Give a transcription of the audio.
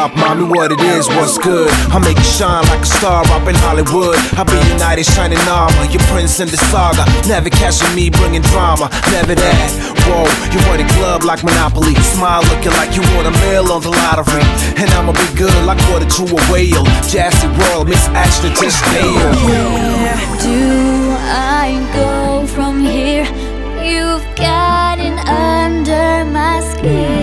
mommy, what it is, what's good? I'll make you shine like a star up in Hollywood. I'll be your knight in shining armor, your prince in the saga. Never catching me bringing drama, never that. Whoa, you run a club like Monopoly. Smile looking like you won a meal on the lottery. And I'ma be good like water to a whale. Jazzy World, Miss Action to stale. Where do I go from here? You've gotten under my skin.